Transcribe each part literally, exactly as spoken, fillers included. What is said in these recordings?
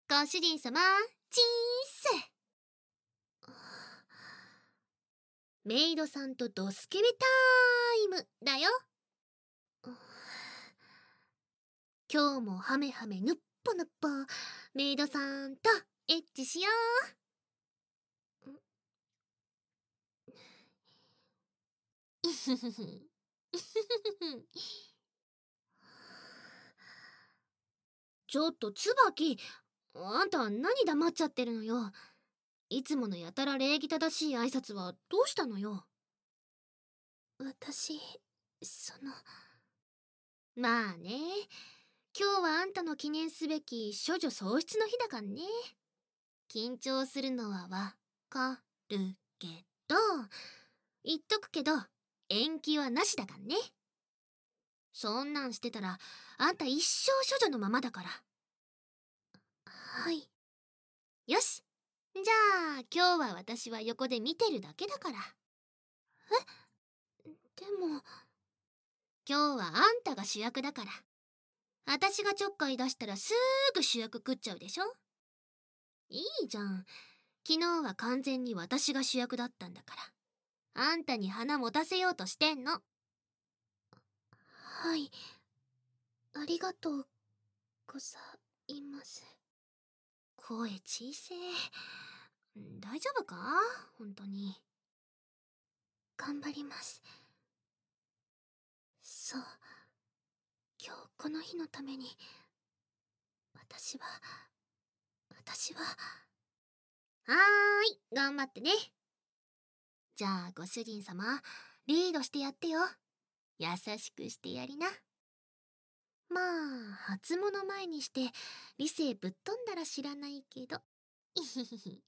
ご主人様、チーッス。メイドさんとドスケベタイムだよ。今日もハメハメぬっぽぬっぽメイドさんとエッチしよう。ちょっとツバキ、あんた何黙っちゃってるのよ。いつものやたら礼儀正しい挨拶はどうしたのよ。私、そのまあね、今日はあんたの記念すべき処女喪失の日だかんね。緊張するのはわかるけど、言っとくけど延期はなしだかんね。そんなんしてたらあんた一生処女のままだから。はい。よし、じゃあ今日は私は横で見てるだけだから。え、でも今日はあんたが主役だから。私がちょっかい出したらすぐ主役食っちゃうでしょ。いいじゃん。昨日は完全に私が主役だったんだから。あんたに花持たせようとしてんの。はい。ありがとうございます。声小せえ。大丈夫か本当に。頑張ります。そう。今日この日のために、私は、私は。はーい、頑張ってね。じゃあご主人様、リードしてやってよ。優しくしてやりな。まあ、初物前にして理性ぶっ飛んだら知らないけど。いひひひ。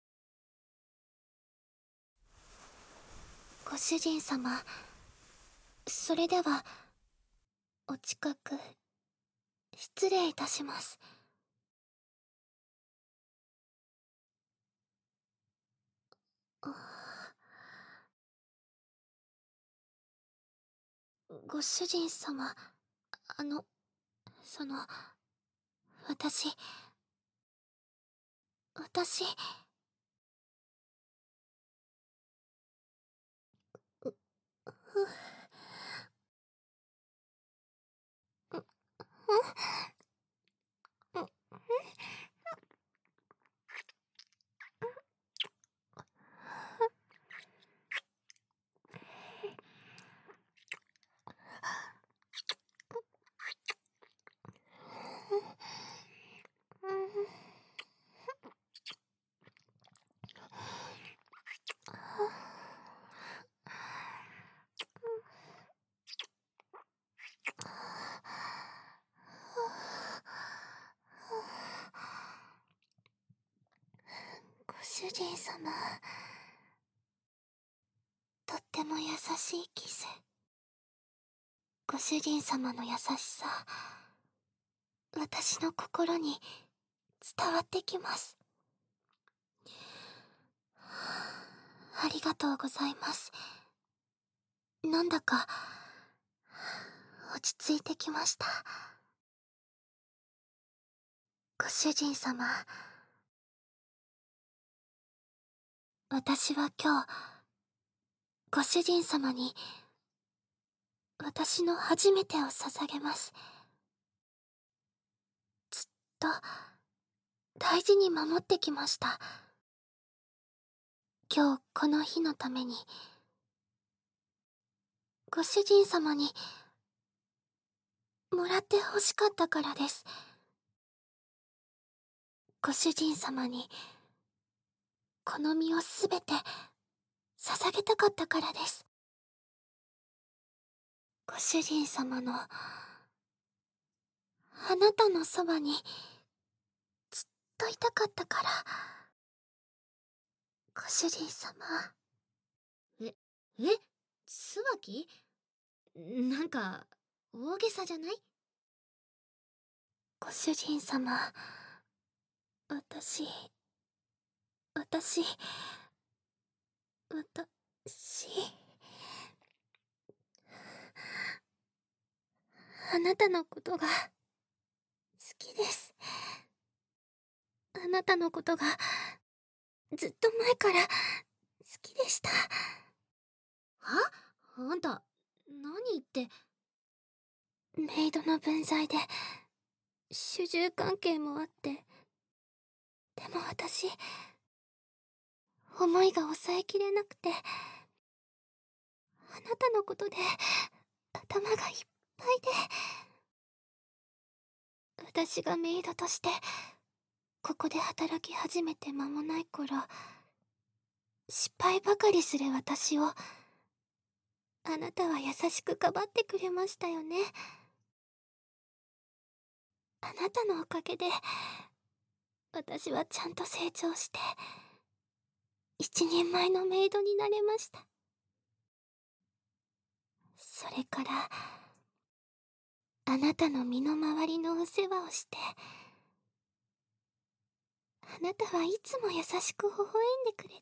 ご主人様、それでは、お近く、失礼いたします。ご主人様、あの、その、私、私、う、う、う、う、う、ご主人様、とっても優しいキス。ご主人様の優しさ、私の心に伝わってきます。ありがとうございます。なんだか、落ち着いてきました。ご主人様、私は今日、ご主人様に、私の初めてを捧げます。ずっと、大事に守ってきました。今日この日のために、ご主人様に、もらって欲しかったからです。ご主人様に、この身をすべて、捧げたかったからです。ご主人様の、あなたのそばに、ずっといたかったから。ご主人様。え、え、ツバキ？なんか、大げさじゃない？ご主人様、私、私、私、あなたのことが、好きです。 あなたのことがずっと前から好きでした。は？あんた何言って。メイドの分際で主従関係もあって、でも私思いが抑えきれなくて、あなたのことで頭がいっぱいで。私がメイドとしてここで働き始めて間もない頃、失敗ばかりする私をあなたは優しくかばってくれましたよね。あなたのおかげで私はちゃんと成長して一人前のメイドになれました。それからあなたの身の回りのお世話をして、あなたはいつも優しく微笑んでくれて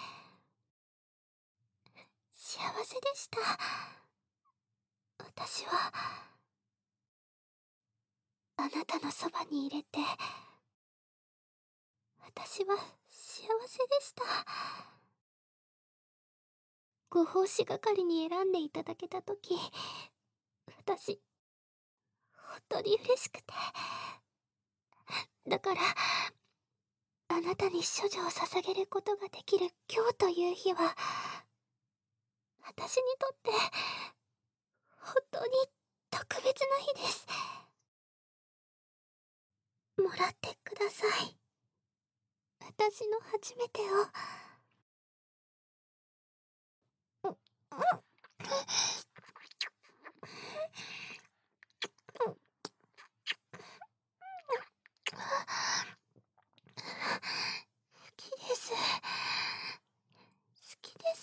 幸せでした。私はあなたのそばに入れて、私は幸せでした。ご奉仕係に選んでいただけたとき、私本当に嬉しくて。だからあなたに処女を捧げることができる今日という日は、私にとって本当に特別な日です。もらってください、私の初めてを。うんうん好きです。好きです。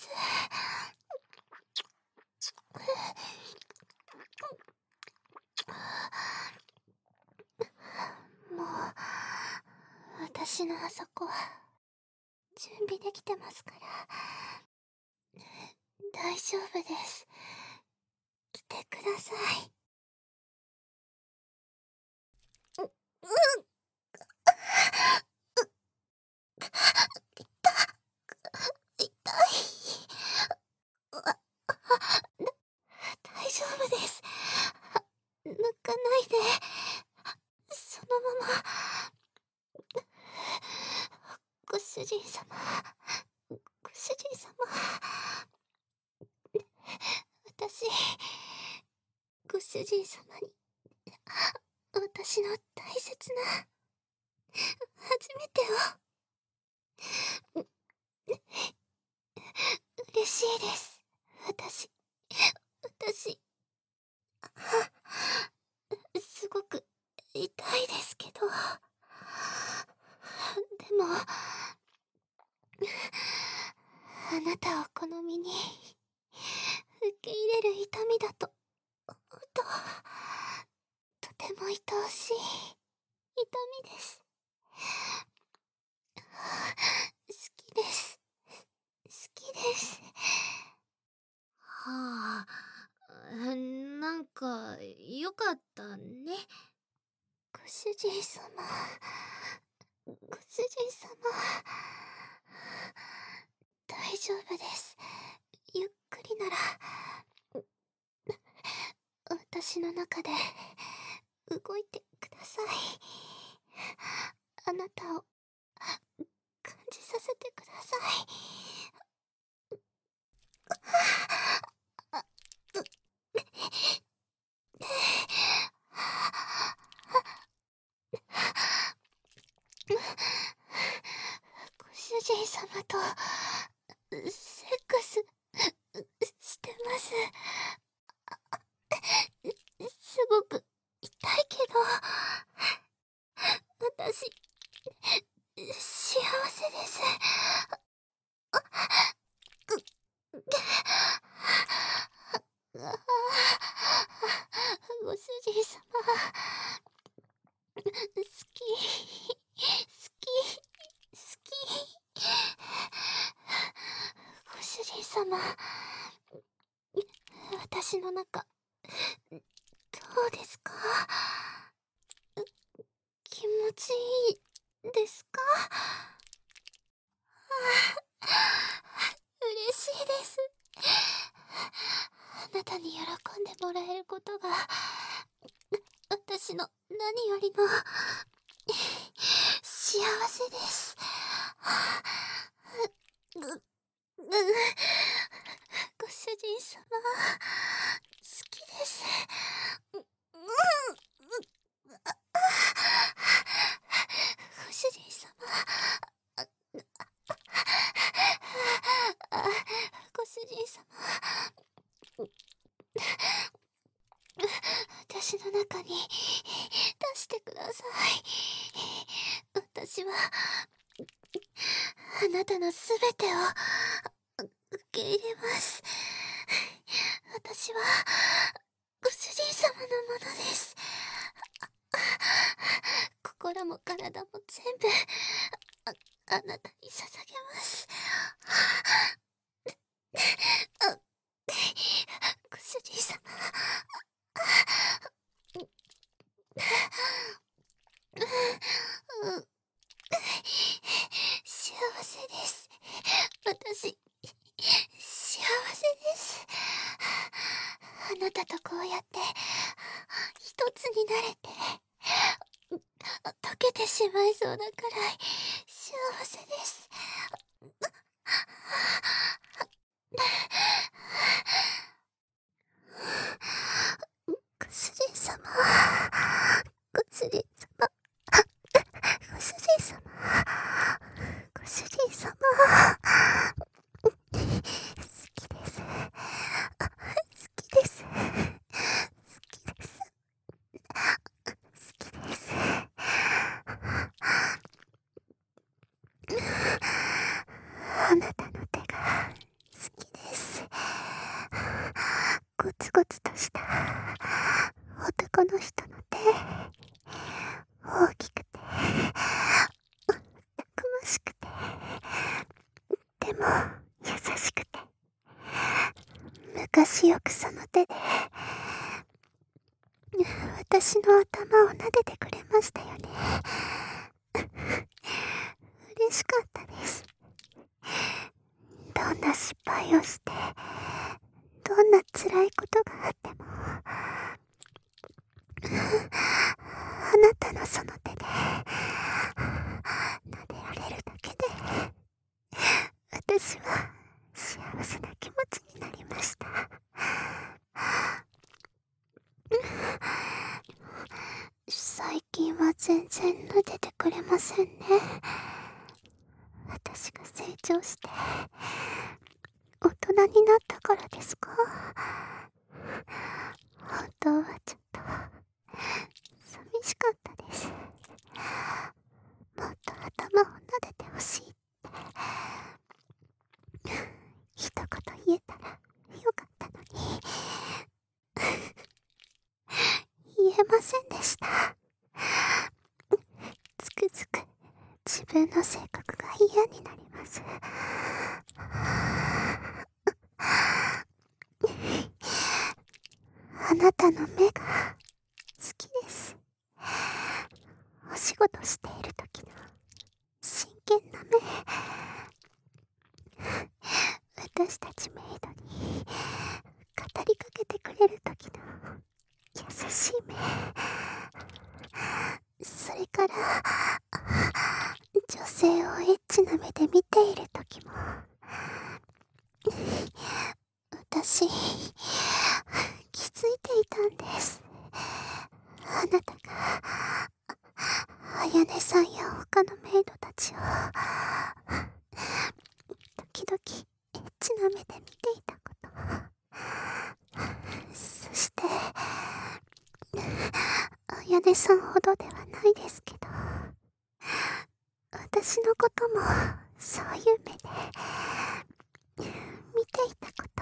もう私のあそこは準備できてますから大丈夫です。来てください。う、うん。痛い。あ、大丈夫です。抜かないで。そのまま。ご主人様、ご主人様。私、ご主人様に私の大切な初めてを。嬉しいです。私、私、すごく痛いですけど、でもあなたを好みに受け入れる痛みだと思うと、とても愛おしい痛みです。好きです。好きです。はあ、なんかよかったね。ご主人様、ご主人様、大丈夫です。ゆっくりなら私の中で動いてください。あなたを感じさせてください。ご主人様とセックスしてます。すごく痛いけど私幸せです。ご主人様、好き好き好き。ご主人様、私の中どうですか？気持ちいいですか？嬉しいです。あなたに喜んでもらえることが私の何よりの幸せです。ご、ご主人様、好きです。うん、ご主人様、ご主人様、私の中に出してください。私はあなたのすべてを受け入れます。私はご主人様のものです。心も体も全部あ、あなたに捧げます。あ、ご主人様、うん、幸せです。私、幸せです。あなたとこうやって一つになれて溶けてしまいそうなくらい幸せです。ご主人様、ご主人様、ご主人様、ご主人様、好きです。好きです。好きです。好きです。あなたの手が好きです。ゴツゴツとした男の人の手、大きくてたくましくて、でも優しくて、昔よくその手で私の頭を撫でてくれましたよね。嬉しかったです。どんな失敗をして、どんな辛いことがあっても、あなたのその手で撫でられるだけで私は幸せな気持ちになりました。最近は全然撫でてくれませんね。私が成長して大人になったからですか？本当はちょっと寂しかったです。もっと頭を撫でてほしいって一言言えたらよかったのに言えませんでした。つくづく自分の性格が嫌になります。あなたの目が好きです。お仕事している時の真剣な目、私たちメイドに語りかけてくれる時の優しい目、それから女性をエッチな目で見ている時も、私気づいていたんです。あなたが綾音さんや他のメイドたちを時々エッチな目で見ていたこと、そして綾音さんほどではないですけど、私のこともそういう目で見ていたこと、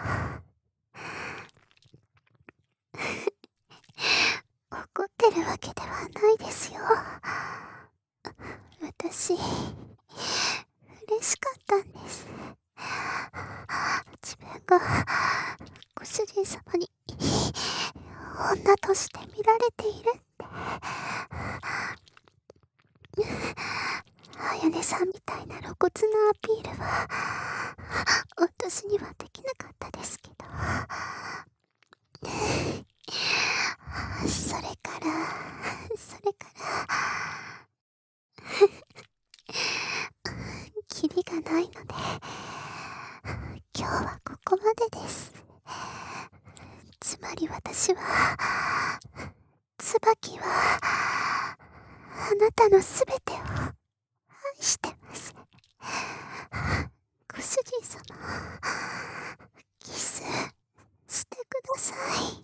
怒ってるわけではないですよ。私嬉しかったんです。自分がご主人様に女として見られているって。 やねさんみたいな露骨なアピールは私にはできなかったですけど、それからそれからキリがないので今日はここまでです。つまり私は、椿はあなたのすべてを愛してます。ご主人様、キスしてください。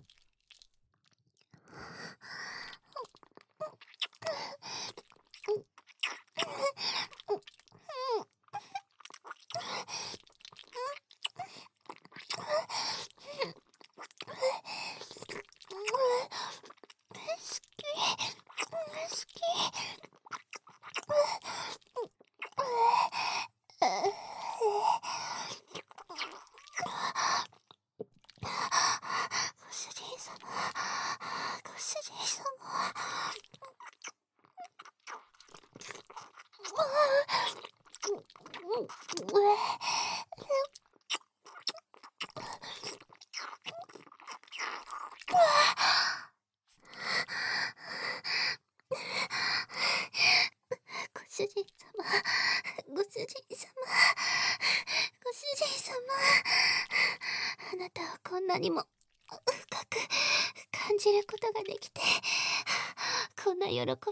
ご主人様、ご主人様、ご主人様、あなたをこんなにも深く感じることができて、こんな喜びが、この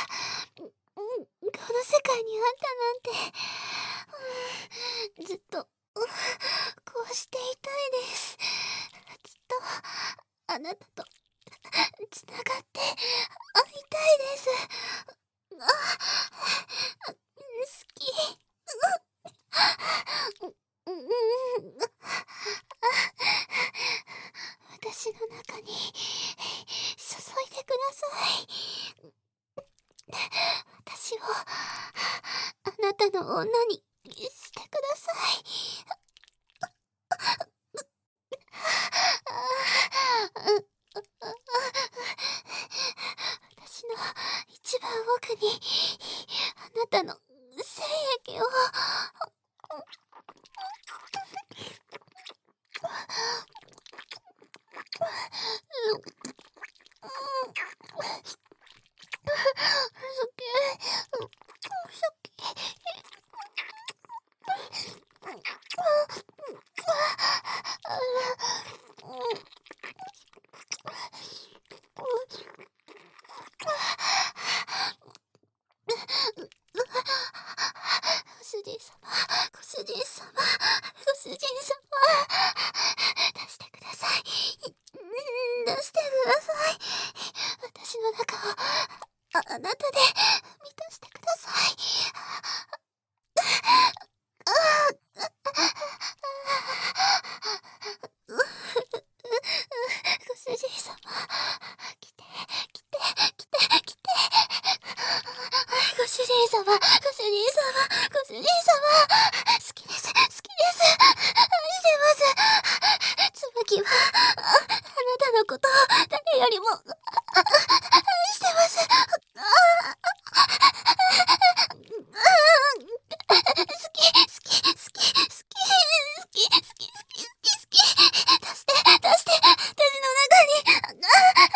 世界にあったなんて、ずっとこうしていたいです。ずっとあなたとつながって会いたいです。あ、好き。うん、私の中に注いでください。私をあなたの女にしてください。私の一番奥にあなたの精液をご主人様、ご主人様、ご主人様、出してください。出してください。私の中をあ、あなたで満たしてください。ご主人様、来て、来て、来て、来て。ご主人様、ご主人様、ご主人様、好きです、好きです。愛してます。椿は、あ、あなたのことを誰よりも、あ、愛してます。あ、好き、好き、好き、好き、好き、好き、好き、好き、好き、出して、出して、私の中に、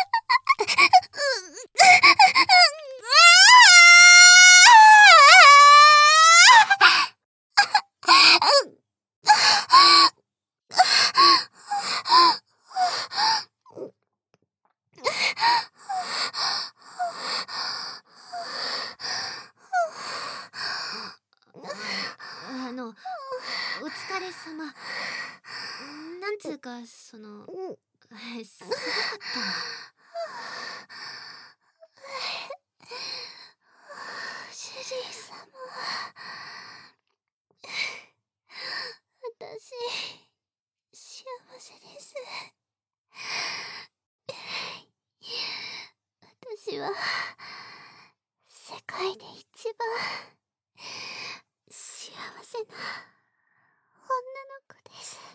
あの、お疲れ様。なんつうか、その、すごかったの。 主人様、私、幸せです。私は、世界で一番、幸せな女の子です。